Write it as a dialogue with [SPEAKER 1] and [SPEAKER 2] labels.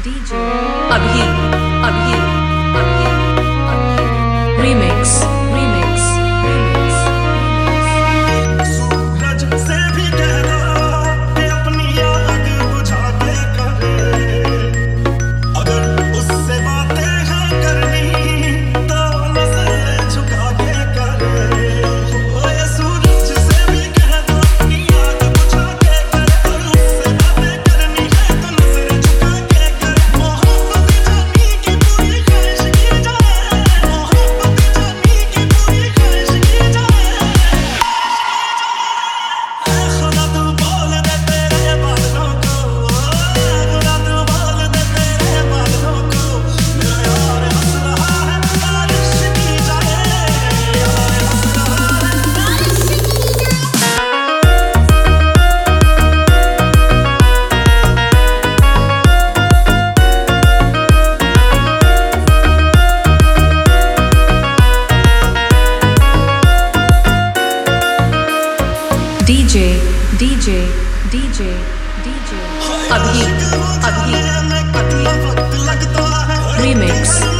[SPEAKER 1] DJ अभी अभी अभी remix remix remix
[SPEAKER 2] सूरज से भी कह दो कि अपनी आग बुझा के करे, अगर उससे बातें हैं करनी तो नजर झुका के करे। ओए सूरज से भी कह दो कि आग बुझा के करे, और उससे बातें करनी है तो नजर झुका के करे। मोहब्बत जानी की पूरी ख्वाहिश की जाए, मोहब्बत जानी की पूरी ख्वाहिश की जाए। खुदा तू बोल दे तेरे बादलों को, खुदा तू बोल दे तेरे बादलों को, मेरा यार हंस रहा है बारिश की जाए, यार हंस रहा है बारिश की जाए।
[SPEAKER 1] DJ DJ DJ DJ अभी अभी
[SPEAKER 2] मैं कितना वक्त लगता है
[SPEAKER 1] remix